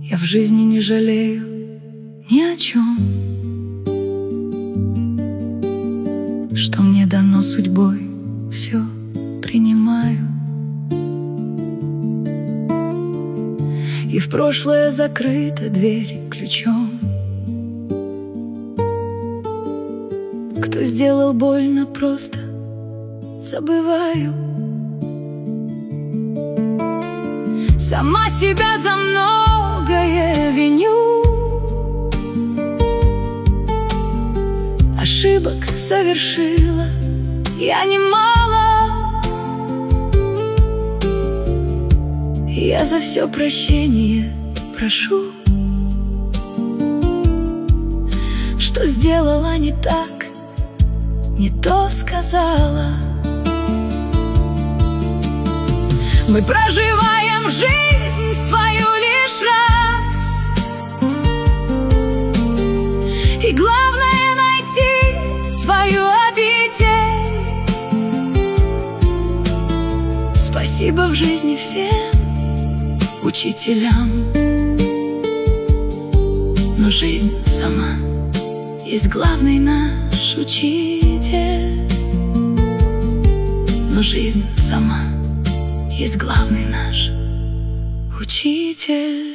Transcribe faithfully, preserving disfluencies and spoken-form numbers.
Я в жизни не жалею ни о чем, что мне дано судьбой, все принимаю. И в прошлое закрыта дверь ключом. Кто сделал больно, просто забываю. Сама себя за многое виню. Ошибок совершила я немало. Я за все прощение прошу. Что сделала не так, не то сказала. Мы проживаем жизнь свою лишь раз, и главное найти свою обитель. Спасибо в жизни всем учителям, но жизнь сама есть главный наш учитель. Но жизнь сама есть главный наш учитель.